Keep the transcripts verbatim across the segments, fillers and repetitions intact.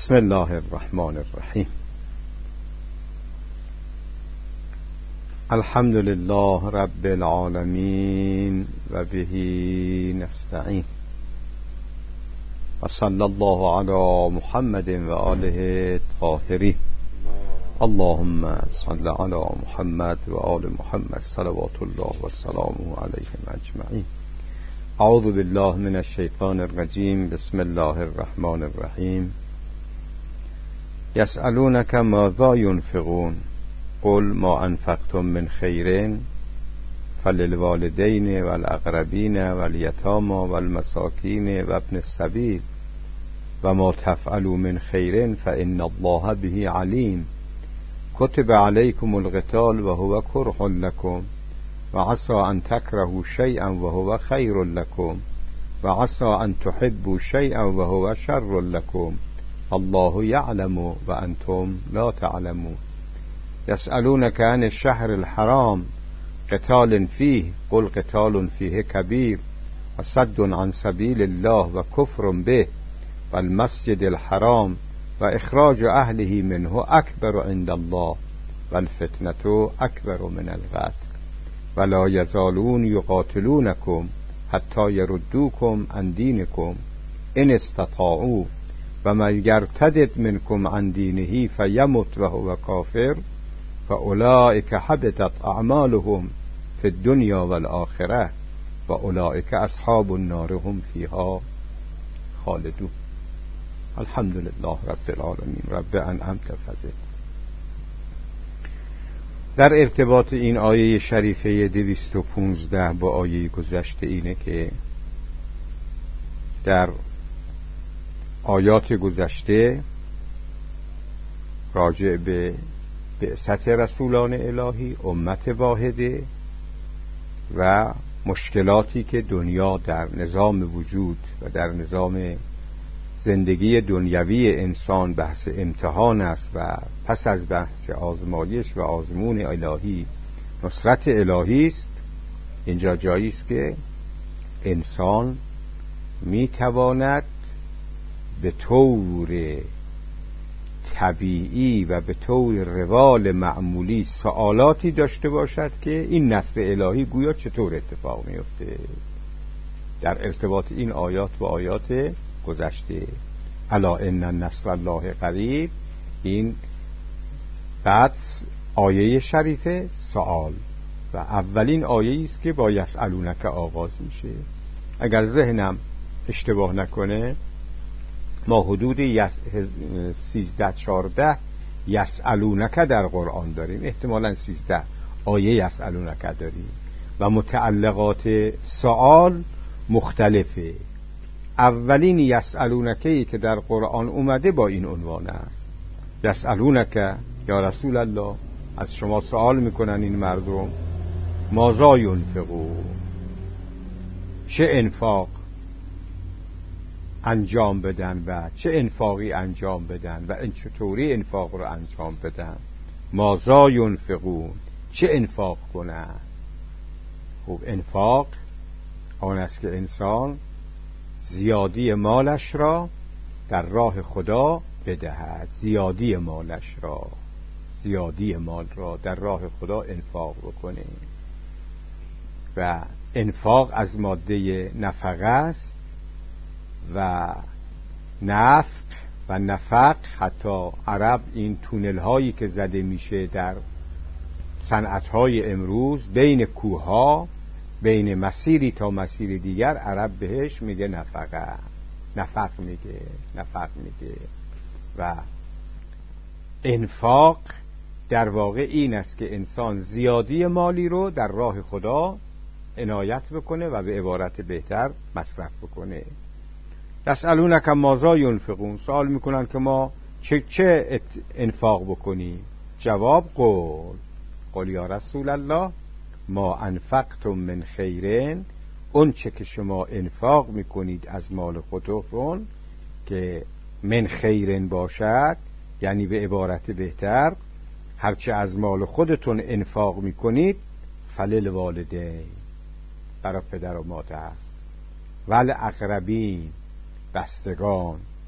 بسم الله الرحمن الرحیم. الحمد لله رب العالمین و به نستعین و صلی الله علی محمد و آله الطاهرین. اللهم صل علی محمد و آل محمد صلوات الله و سلامه علیهم اجمعین. اعوذ بالله من الشیطان الرجیم. بسم الله الرحمن الرحیم. یسألونک ماذا ينفقون قل ما انفقتم من خیر فللوالدین والاقربین والیتامی والمساکین و ابن السبیل و ما تفعلوا من خیر فإن الله به علیم. کتب علیکم القتال و هو کرح لکم و عسى ان تکرهوا شیئا و هو خیر لکم و عسى ان تحبوا شیئا و هو شر لکم الله یعلم و انتم لا تعلمون. یسألونک عن الشهر الحرام قتال فیه قل قتال فیه کبیر و صد عن سبیل الله و کفر به و المسجد الحرام و اخراج اهله منه اکبر عند الله و الفتنة اکبر من القتل ولا یزالون یقاتلونکم حتی یردوکم عن دینکم ان استطاعوا و من یرتد منکم عن دینه فیمت و هو کافر فاولئک حبطت اعمالهم فی الدنیا والآخرة و اولئک اصحاب النار هم فیها خالدون. الحمد لله رب العالمین. رب انعمت فضل. در ارتباط این آیه شریفه دویست و پونزده با آیه گذشته اینه که در آیات گذشته راجع به بعثت رسولان الهی، امت واحده و مشکلاتی که دنیا در نظام وجود و در نظام زندگی دنیوی انسان بحث امتحان است و پس از بحث آزمایش و آزمون الهی نصرت الهی است. اینجا جایی است که انسان میتواند به طور طبیعی و به طور روال معمولی سوالاتی داشته باشد که این نصر الهی گویا چطور اتفاق میفته در ارتباط این آیات و آیات گذشته. الا ان نصر الله قریب. این بعد آیه شریفه سوال و اولین آیه است که با یسألونک آغاز میشه. اگر ذهنم اشتباه نکنه ما حدود سیزده چارده یسألونک در قرآن داریم، احتمالاً سیزده آیه یسألونک داریم و متعلقات سوال مختلفه. اولین یسألونکی که در قرآن اومده با این عنوان است. یسألونک یا رسول الله، از شما سوال میکنن این مردم ماذا ینفقون، چه انفاق انجام بدن و چه انفاقی انجام بدن و این چطوری انفاق رو انجام بدن. ماذا ینفقون، چه انفاق کنن. خب انفاق آن است که انسان زیادی مالش را در راه خدا بدهد. زیادی مالش را زیادی مال را در راه خدا انفاق بکنه و انفاق از ماده نفقه است و نفق و نفق. حتی عرب این تونل هایی که زده میشه در صنعت های امروز بین کوه ها، بین مسیری تا مسیر دیگر، عرب بهش میگه نفقه، نفق میگه نفق میگه و انفاق در واقع این است که انسان زیادی مالی رو در راه خدا عنایت بکنه و به عبارت بهتر مصرف بکنه. یسألونک ماذا ینفقون، سوال میکنن که ما چه چه انفاق بکنیم. جواب قول قول یا رسول الله ما انفقتم من خیرین، اون چه که شما انفاق میکنید از مال خودتون که من خیرین باشد، یعنی به عبارت بهتر هرچه از مال خودتون انفاق میکنید فللوالدین، برای پدر و مادر، والاقربین، بستگان،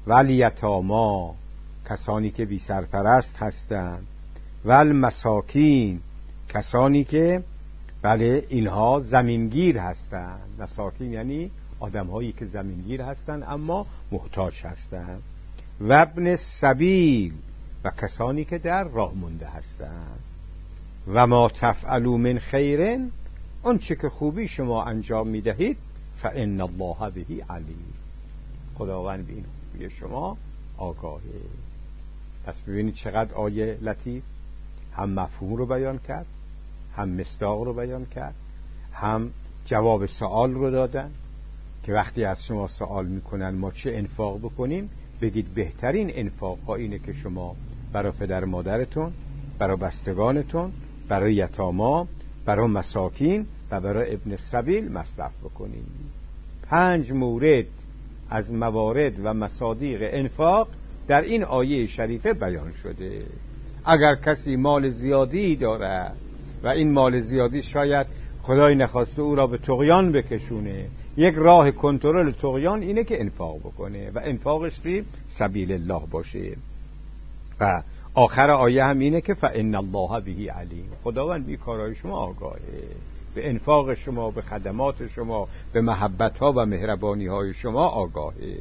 والیتاما کسانی که بی سرپرست هستند، والمساکین کسانی که بله اینها زمینگیر هستند. مساکین یعنی آدم هایی که زمینگیر هستند اما محتاج هستند. و ابن السبیل و کسانی که در راه مونده هستند. و ما تفعلوا من خیر، اون چه که خوبی شما انجام میدهید، فان الله به علیم، خداوند به این خوبی شما آگاهه. پس ببینید چقدر آیه لطیف، هم مفهوم رو بیان کرد، هم مصداق رو بیان کرد، هم جواب سوال رو دادن که وقتی از شما سوال میکنن ما چه انفاق بکنیم، بگید بهترین انفاق ها اینه که شما برای پدر مادرتون، برای بستگانتون، برای یتاما، برای مساکین و برای ابن السبیل مصرف بکنید. پنج مورد از موارد و مصادیق انفاق در این آیه شریفه بیان شده. اگر کسی مال زیادی داره و این مال زیادی شاید خدای نخواسته او را به طغیان بکشونه، یک راه کنترل طغیان اینه که انفاق بکنه و انفاقش فی سبیل الله باشه. و آخر آیه هم اینه که فإن الله به علیم، خداوند به کارهای شما آگاهه، به انفاق شما، به خدمات شما، به محبت ها و مهربانی های شما آگاهه.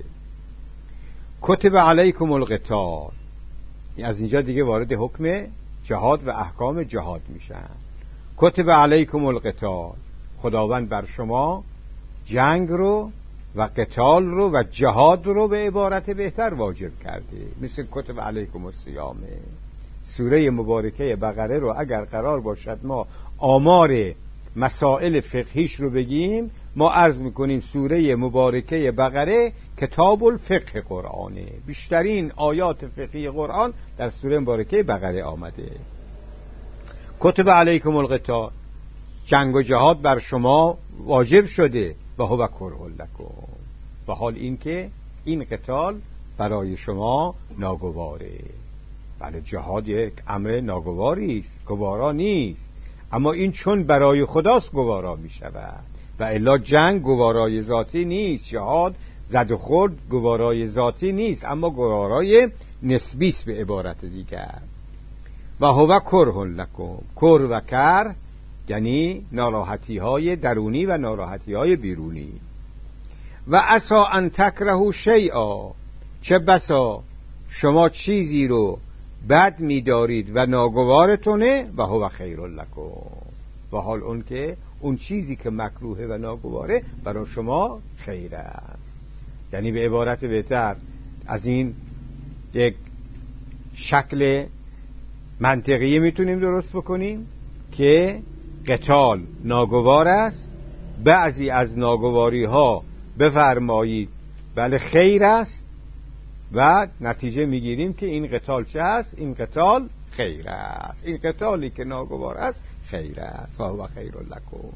کتب علیکم القتال، از اینجا دیگه وارد حکم جهاد و احکام جهاد میشن. کتب علیکم القتال، خداوند بر شما جنگ رو و قتال رو و جهاد رو به عبارت بهتر واجب کرده، مثل کتب علیکم الصیام. سوره مبارکه بقره رو اگر قرار باشد ما آمار مسائل فقهیش رو بگیم، ما عرض میکنیم سوره مبارکه بقره کتاب الفقه قرآنه، بیشترین آیات فقهی قرآن در سوره مبارکه بقره آمده. کتب علیکم القتال، جنگ و جهاد بر شما واجب شده، و هو کره لکم، و حال این که این قتال برای شما ناگواره. بله جهاد یک امر ناگواری است، گوارا نیست، اما این چون برای خداست گوارا می شود، و الا جنگ گوارای ذاتی نیست، جهاد زد و خورد گوارای ذاتی نیست، اما گوارای نسبی است به عبارت دیگر. و هو کره لکم، کر و کر یعنی ناراحتی های درونی و ناراحتی های بیرونی. و عسا ان تکرهوا شیئا، چه بسا شما چیزی رو بد می‌دارید و ناگوارتونه، و هو خیر لکم، و حال اون که اون چیزی که مکروهه و ناگواره برای شما خیر است. یعنی به عبارت بهتر از این یک شکل منطقی میتونیم درست بکنیم که قتال ناگوار است، بعضی از ناگواری ها بفرمایید بله خیر است، و نتیجه میگیریم که این قتال چه است؟ این قتال خیر است، این قتالی که ناگوار است خیر است، و هو خیر لکم.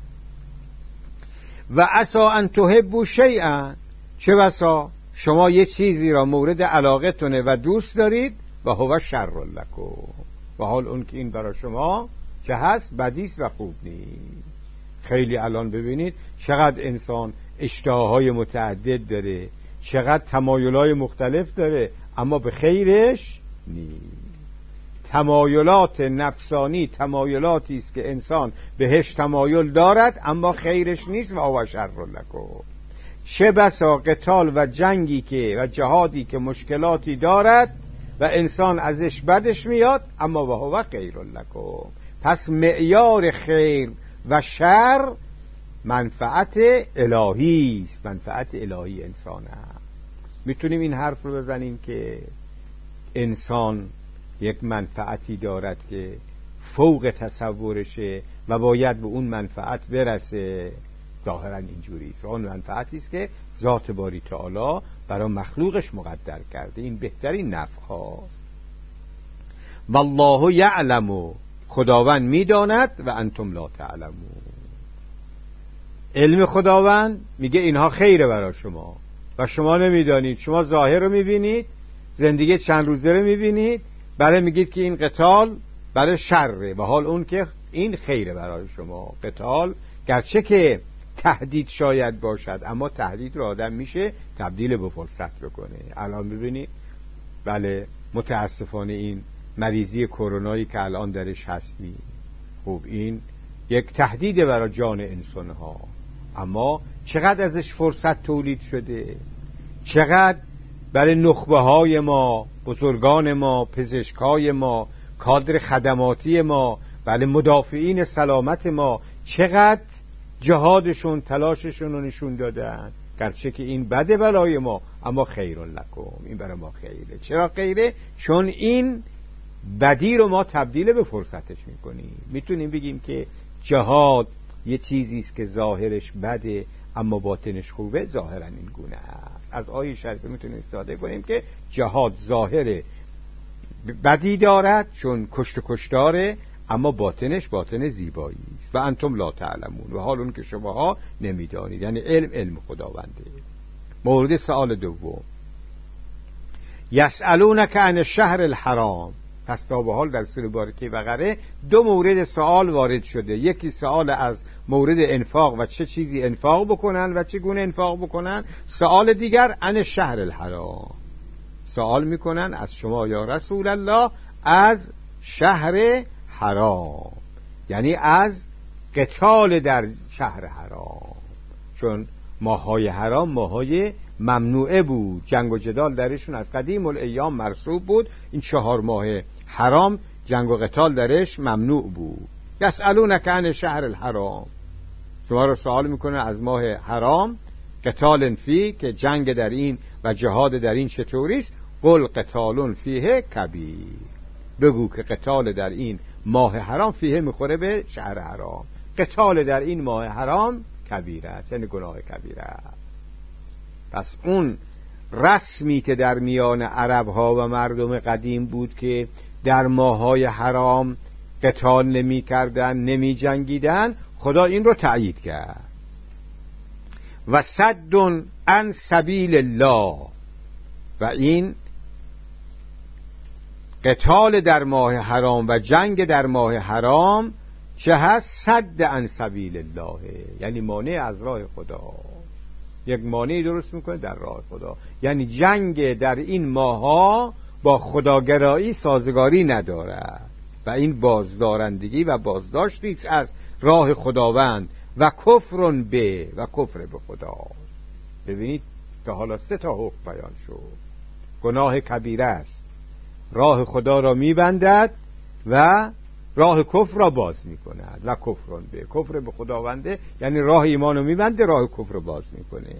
و عسا ان تحبوا شیئا، چه بسا شما یه چیزی را مورد علاقه تونه و دوست دارید، و هو شر لکم، و حال اون که این برای شما چه هست؟ بدیست و خوب نیست. خیلی الان ببینید چقدر انسان اشتهاهای متعدد داره، چقدر تمایلات مختلف داره، اما به خیرش نیست. تمایلات نفسانی تمایلاتی است که انسان بهش تمایل دارد اما خیرش نیست، و هو شر لکم. چه بسا قتال و جنگی که و جهادی که مشکلاتی دارد و انسان ازش بدش میاد، اما و هو خیر لکم. پس معیار خیر و شر منفعت الهی است، منفعت الهی انسان است. میتونیم این حرف رو بزنیم که انسان یک منفعتی دارد که فوق تصورشه و باید به اون منفعت برسه. ظاهرا اینجوری است. اون منفعتی است که ذات باری تعالی برای مخلوقش مقدر کرده، این بهترین نفع هاست. والله یعلم، خداوند میداند، و انتم لا تعلمون. علم خداوند میگه اینها خیره برای شما و شما نمیدانید، شما ظاهر رو میبینید، زندگی چند روزه رو میبینید، برای میگید که این قتال برای شره، و حال اون که این خیره برای شما. قتال گرچه که تهدید شاید باشد، اما تهدید رو آدم میشه تبدیل به فرصت بکنه. الان ببینید بله متاسفانه این مریضی کرونایی که الان درش هستیم، خب این یک تهدید برای جان انسان ها، اما چقدر ازش فرصت تولید شده، چقدر برای نخبه های ما، بزرگان ما، پزشکای ما، کادر خدماتی ما، بله مدافعین سلامت ما، چقدر جهادشون تلاششون رو نشون دادن، گرچه که این بده برای ما اما خیر لکم، این برای ما خیره. چرا خیره؟ چون این بدی رو ما تبدیل به فرصتش میکنیم. میتونیم بگیم که جهاد یه چیزی است که ظاهرش بده اما باطنش خوبه، ظاهرا این گونه است. از آیه شریفه میتونیم استفاده کنیم که جهاد ظاهر بدی دارد چون کشت و کشتاره، اما باطنش باطن زیبایی است. و انتم لا تعلمون، و حال اون که شماها نمیدانید، یعنی علم علم خداونده. مورد سوال دوم، یسألونک عن الشهر الحرام. پس تا به حال در سوره بارکه بقره دو مورد سوال وارد شده، یکی سوال از مورد انفاق و چه چیزی انفاق بکنن و چه گونه انفاق بکنن، سوال دیگر عن الشهر الحرام، سوال میکنن از شما یا رسول الله از شهر حرام، یعنی از قتال در شهر حرام، چون ماهای حرام ماهای ممنوعه بود، جنگ و جدال درشون از قدیم الایام مرسوب بود. این چهار ماه حرام جنگ و قتال درش ممنوع بود. یسألونک عن شهر الحرام، شما رو سوال میکنه از ماه حرام، قتال فی، که جنگ در این و جهاد در این چطوریست؟ قل قتال فیه کبیر، بگو که قتال در این ماه حرام، فیه میخوره به شهر حرام، قتال در این ماه حرام کبیر است، یعنی گناه کبیر است. پس اون رسمی که در میان عرب ها و مردم قدیم بود که در ماهای حرام قتال نمی کردن، نمی جنگیدن، خدا این رو تأیید کرد. و صد عن سبیل الله، و این قتال در ماه حرام و جنگ در ماه حرام چه هست؟ صد عن سبیل الله، یعنی مانع از راه خدا، یک مانعی درست میکنه در راه خدا. یعنی جنگ در این ماها با خداگرایی سازگاری ندارد و این بازدارندگی و بازداشتی از راه خداوند و کفر به و کفر به خدا. ببینید تا حالا سه تا حکم بیان شد. گناه کبیره است، راه خدا را میبندد و راه کفر را باز میکند و کفر به، کفر به خداونده یعنی راه ایمان رو میبنده، راه کفر رو باز میکنه.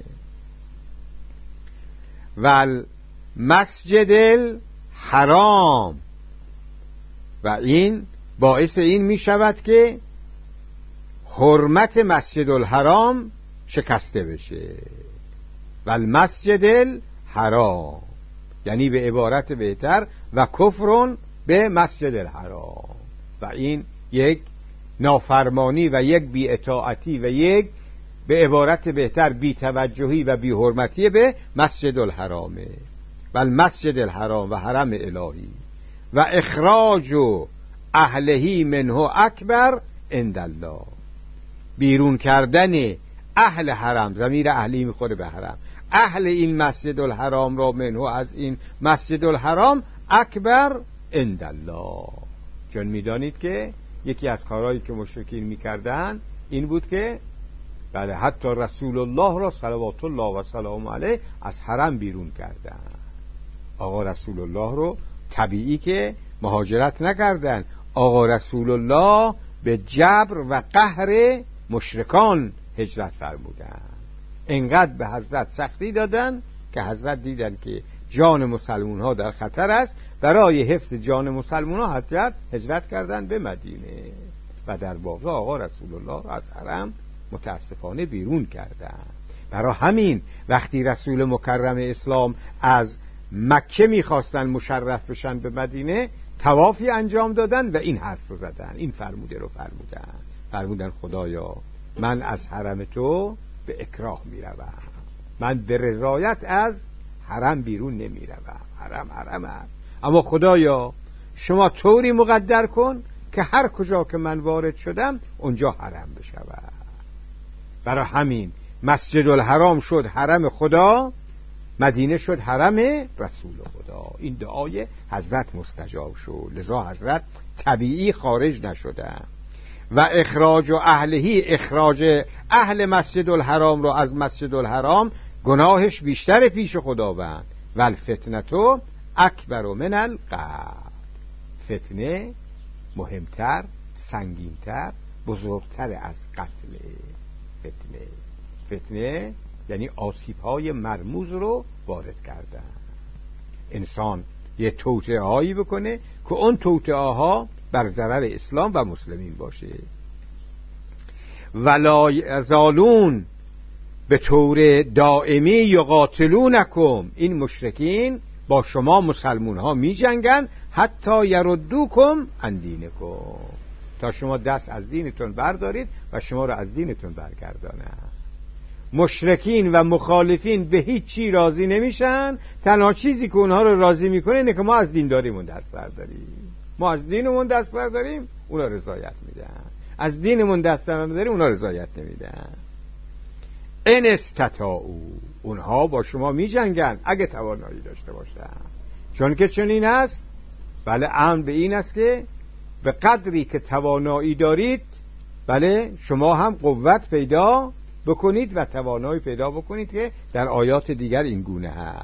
و مسجد الحرام، و این باعث این میشود که حرمت مسجد الحرام شکسته بشه. و المسجد الحرام یعنی به عبارت بهتر و کفرون به مسجد الحرام، و این یک نافرمانی و یک بی‌اطاعتی و یک به عبارت بهتر بی‌توجهی و بی‌حرمتی به مسجد الحرامه. و المسجد الحرام و حرم الهی و اخراج اهلهی منه اکبر عند الله، بیرون کردن اهل حرم، ضمیر اهلی میخوره به حرم، اهل این مسجد الحرام را منه از این مسجد الحرام اکبر عند الله، چون میدانید که یکی از کارهایی که مشرکین میکردن این بود که بله حتی رسول الله را صلوات الله و سلام علیه از حرم بیرون کردن. آقا رسول الله رو طبیعی که مهاجرت نکردن، آقا رسول الله به جبر و قهر مشرکان هجرت فرمودن. انقدر به حضرت سختی دادن که حضرت دیدن که جان مسلمون ها در خطر است، برای حفظ جان مسلمون ها حضرت هجرت کردن به مدینه و در واقع آقا رسول الله را از حرم متاسفانه بیرون کردن. برای همین وقتی رسول مکرم اسلام از مکه میخواستن مشرف بشن به مدینه، طوافی انجام دادن و این حرف رو زدن، این فرموده رو فرمودن، فرمودن خدایا من از حرم تو به اکراه میروم، من به رضایت از حرم بیرون نمیروم، حرم حرم است، اما خدایا شما طوری مقدر کن که هر کجا که من وارد شدم اونجا حرم بشود. برای همین مسجد الحرام شد حرم خدا، مدینه شد حرم رسول خدا. این دعای حضرت مستجاب شد، لذا حضرت طبیعی خارج نشدن. و اخراج و اهلهی، اخراج اهل مسجد الحرام رو از مسجد الحرام گناهش بیشتر پیش خداوند. و الفتنتو اکبر من القتل، فتنه مهمتر، سنگینتر، بزرگتر از قتل. فتنه فتنه یعنی آسیب‌های مرموز رو وارد کردن. انسان یه توطئه هایی بکنه که اون توطئه ها بر ضرر اسلام و مسلمین باشه. ولا یزالون به طور دائمی یقاتلونکم، این مشرکین با شما مسلمون ها می جنگن، حتی یردوکم عن دینکم، تا شما دست از دینتون بردارید و شما رو از دینتون برگردانن. مشرکین و مخالفین به هیچ چی راضی نمیشن، تنها چیزی که اونها رو راضی میکنه اینه که ما از دینداریمون دست برداریم. ما از دینمون دست برداریم، اونا رضایت میدن. از دینمون دست برداریم، اونا رضایت نمیدن. ان استطاعوا، اونها با شما میجنگن اگه توانایی داشته باشن. چون که چنین است، بله امر به این است که به قدری که توانایی دارید، بله شما هم قوت پیدا بکنید و توانایی پیدا بکنید که در آیات دیگر این گونه هست.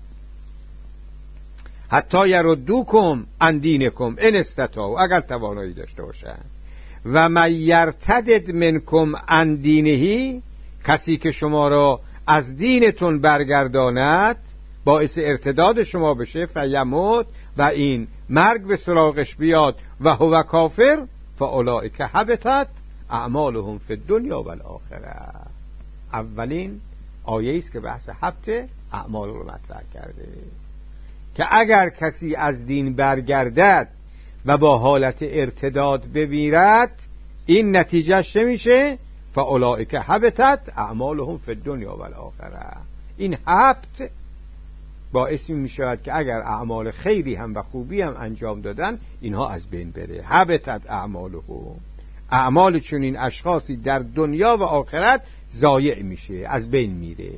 حتی یردوکم عن دینکم ان استطاعوا، اگر توانایی داشته باشن. و من یرتد منکم عن دینه، کسی که شما را از دینتون برگرداند، باعث ارتداد شما بشه، فیموت، و این مرگ به سراغش بیاد، و هو کافر، فاولئک حبطت اعمالهم فی الدنیا و الاخره. اولین آیه است که بحث حبط اعمال رو مطرح کرده، که اگر کسی از دین برگردد و با حالت ارتداد بمیرد، این نتیجه چه میشه؟ فاولئک حبطت اعمالهم فی الدنیا و الاخره. این حبط باعث می شود که اگر اعمال خیری هم و خوبی هم انجام دادن، اینها از بین بره. حبطت اعمالهم، اعمال چنین اشخاصی در دنیا و آخرت ضایع میشه، از بین میره.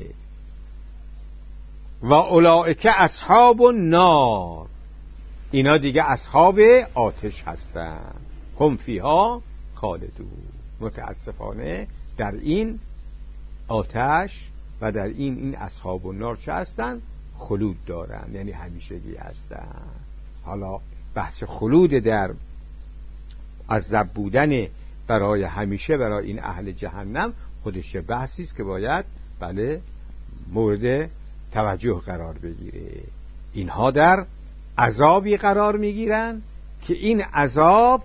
و اولئک اصحاب النار، اینا دیگه اصحاب آتش هستن. هم فیها خالدون، متاسفانه در این آتش و در این این اصحاب النار چه هستن؟ خلود دارن، یعنی همیشگی هستن. حالا بحث خلود در عذاب بودن برای همیشه برای این اهل جهنم خودش بحثی است که باید بله مورد توجه قرار بگیره. اینها در عذابی قرار میگیرن که این عذاب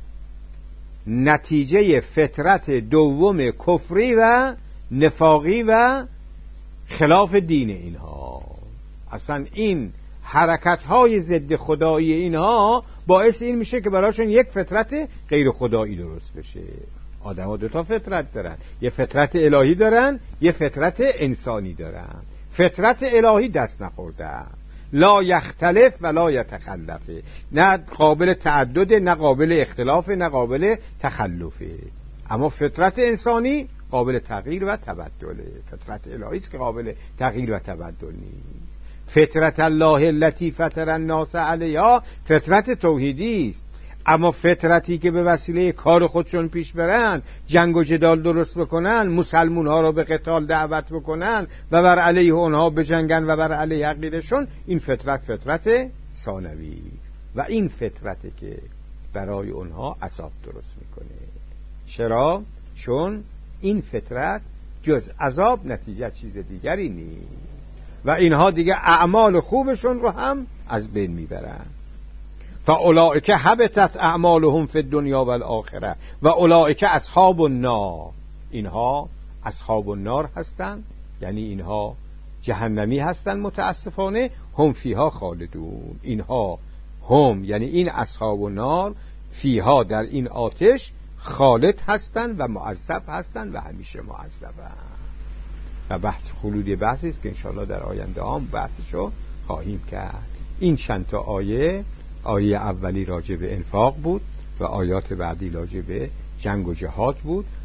نتیجه فطرت دوم کفری و نفاقی و خلاف دین اینها. اصلا این حرکت های ضد خدایی اینها باعث این میشه که براشون یک فطرت غیر خدایی درست بشه. آدم ها دو تا فطرت دارن، یه فطرت الهی دارن، یه فطرت انسانی دارن. فطرت الهی دست نخورده، لا یختلف و لا یتخلفه، نه قابل تعدد، نه قابل اختلاف، نه قابل تخلفه. اما فطرت انسانی قابل تغییر و تبدله. فطرت الهی است که قابل تغییر و تبدل نیست. فطرت الله التي فطر الناس علیها فطرت توحیدی است. اما فطرتی که به وسیله کار خودشون پیش برن، جنگ و جدال درست بکنن، مسلمون ها رو به قتال دعوت بکنن و بر علیه اونها بجنگن و بر علیه عقیدشون، این فطرت فطرت ثانوی و این فطرتی که برای اونها عذاب درست میکنه. چرا؟ چون این فطرت جز عذاب نتیجه چیز دیگری نیست و اینها دیگه اعمال خوبشون رو هم از بین میبرن. فاولئک حبطت اعمالهم فی الدنیا و الاخره و اولئک اصحاب النار، اینها اصحاب النار هستند، یعنی اینها جهنمی هستند متاسفانه. هم فیها خالدون، اینها هم یعنی این اصحاب النار فیها در این آتش خالد هستند و معذب هستند و همیشه معذبند. و بحث خلودی بحثی است که انشاءالله در آینده هم بحثشو خواهیم کرد. این چند تا آیه، آیه اولی راجع به انفاق بود و آیات بعدی راجع به جنگ و جهاد بود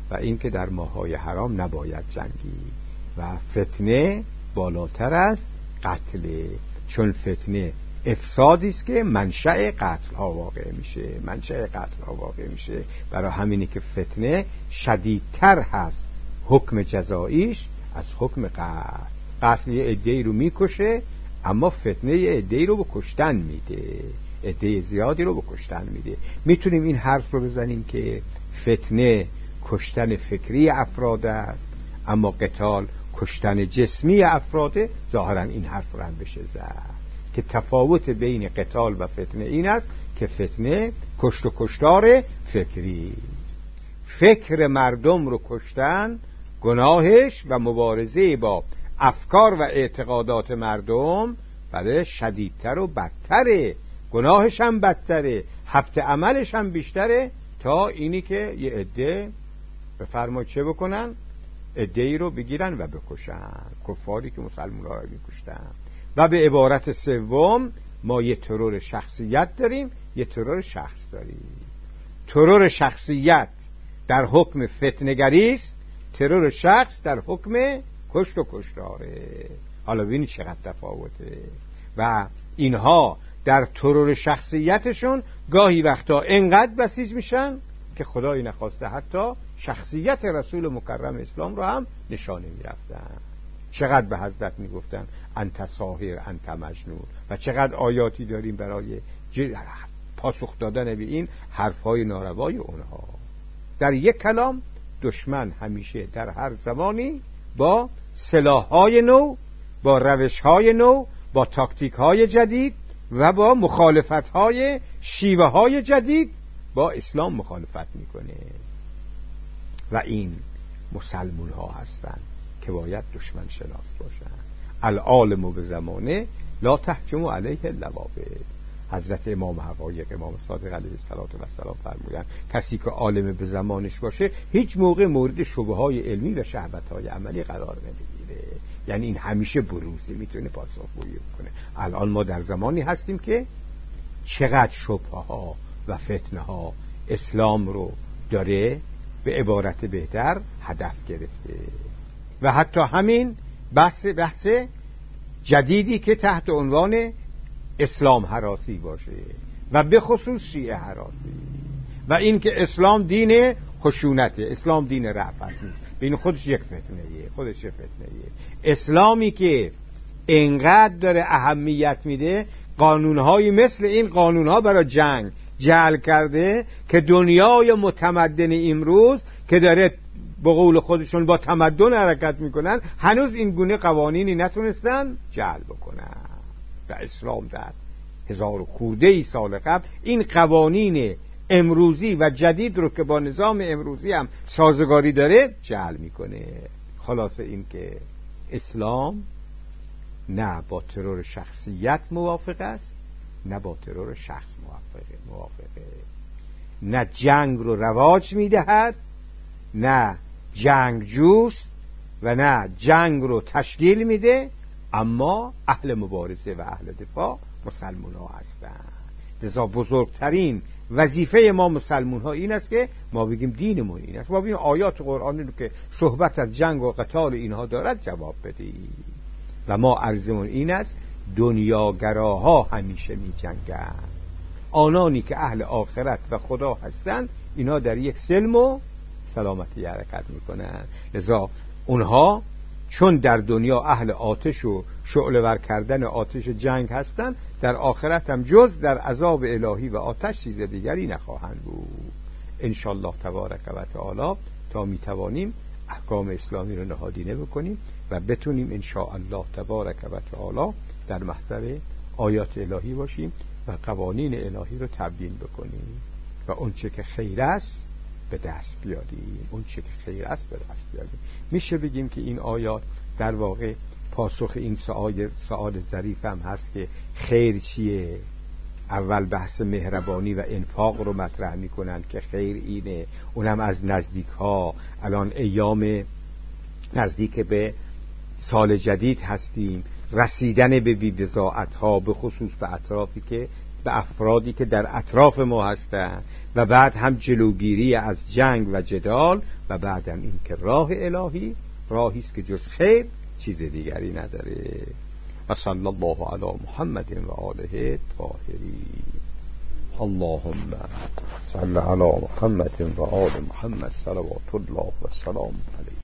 و این که در ماهای حرام نباید جنگی و فتنه بالاتر از قتل، چون فتنه افسادی است که منشأ قتل ها واقع میشه، منشأ قتل ها واقع میشه. برای همینی که فتنه شدیدتر هست حکم جزاییش از حکم قتل. قتل یه عده‌ای رو میکشه، اما فتنه یه عده‌ای رو به کشتن میده، عده زیادی رو به کشتن میده. میتونیم این حرف رو بزنیم که فتنه کشتن فکری افراد است، اما قتال کشتن جسمی افراده. ظاهرا این حرف رو هم بشه زد که تفاوت بین قتال و فتنه این است که فتنه کشت و کشتار فکری، فکر مردم رو کشتن، گناهش و مبارزه با افکار و اعتقادات مردم بله شدیدتر و بدتره، گناهش هم بدتره، حبط عملش هم بیشتره تا اینی که یه عده بفرمایید چه بکنن؟ عده‌ای رو بگیرن و بکشن، کفاری که مسلمان‌ها رو می‌کشتن. و به عبارت سوم ما یه ترور شخصیت داریم، یه ترور شخص داریم. ترور شخصیت در حکم فتنه‌گری است، ترور شخص در حکم کشت و کشتاره. حالا ببینید چقدر تفاوته. و اینها در ترور شخصیتشون گاهی وقتا انقدر بسیج میشن که خدای نخواسته حتی شخصیت رسول مکرم اسلام رو هم نشانه میرفتن. چقدر به حضرت میگفتن انت ساحر انت مجنون، و چقدر آیاتی داریم برای پاسخ دادن به این حرفهای ناروای اونها. در یک کلام دشمن همیشه در هر زمانی با سلاح‌های نو، با روش‌های نو، با تاکتیک‌های جدید و با مخالفت‌های شیوه‌های جدید با اسلام مخالفت میکنه. و این مسلمون ها هستند که باید دشمن شناس باشن. العالم به زمانه لا تحکم علیه اللوابد. حضرت امام حقایق امام صادق علیه السلام فرمودن کسی که عالم به زمانش باشه هیچ موقع مورد شبهه‌های علمی و شهوت‌های عملی قرار نمیگیره. یعنی این همیشه بروزی میتونه پاسخگویی کنه. الان ما در زمانی هستیم که چقدر شبهه‌ها و فتنه ها اسلام رو داره به عبارت بهتر هدف گرفته. و حتی همین بحث بحث جدیدی که تحت عنوان اسلام هراسی باشه و به خصوص شیعه هراسی، و این که اسلام دین خشونته، اسلام دین رأفت نیست. ببین خودش یک فتنه‌ایه، خودش یک فتنه‌ایه. اسلامی که انقدر داره اهمیت میده، قانون‌هایی مثل این قانون‌ها برای جنگ جعل کرده که دنیای متمدن امروز که داره به قول خودشون با تمدن حرکت میکنن، هنوز این گونه قوانینی نتونستن جعل بکنن. و اسلام در هزار و خورده ای سال قبل این قوانین امروزی و جدید رو که با نظام امروزی هم سازگاری داره جعل میکنه. خلاصه این که اسلام نه با ترور شخصیت موافق است، نه با ترور شخص موافقه موافقه نه جنگ رو رواج میدهد، نه جنگ جوست و نه جنگ رو تشکیل میده. اما اهل مبارزه و اهل دفاع مسلمان ها هستند. لذا بزرگترین وظیفه ما مسلمان ها این است که ما بگیم دینمون این است، ما بگیم آیات قرآنی رو که صحبت از جنگ و قتال اینها دارد جواب بدهیم. و ما عرضمون این است دنیاگراها همیشه می جنگن. آنانی که اهل آخرت و خدا هستند اینا در یک سلم و سلامتی حرکت می کنن. لذا اونها چون در دنیا اهل آتش و شعله ور کردن آتش جنگ هستند، در آخرت هم جز در عذاب الهی و آتش چیز دیگری نخواهند بود. انشالله تبارک و تعالی تا می توانیم احکام اسلامی رو نهادینه بکنیم و بتونیم انشاءالله تبارک و تعالی در محضر آیات الهی باشیم و قوانین الهی رو تبیین بکنیم و اون چه که خیر است به دست بیاریم، اون چه که خیر است به دست بیاریم. میشه بگیم که این آیات در واقع پاسخ این سوال سوال ظریف هم هست که خیر چیه. اول بحث مهربانی و انفاق رو مطرح میکنن که خیر اینه، اونم از نزدیک ها. الان ایام نزدیک به سال جدید هستیم، رسیدن به بی‌بضاعت ها به خصوص به اطرافی که به افرادی که در اطراف ما هستن و بعد هم جلوگیری از جنگ و جدال و بعدم این که راه الهی راهی است که جز خیر چیز دیگری نداره. و صلی الله علی محمد و آله الطاهرین. اللهم صل علی محمد و آل محمد صلوات الله و سلام علیه.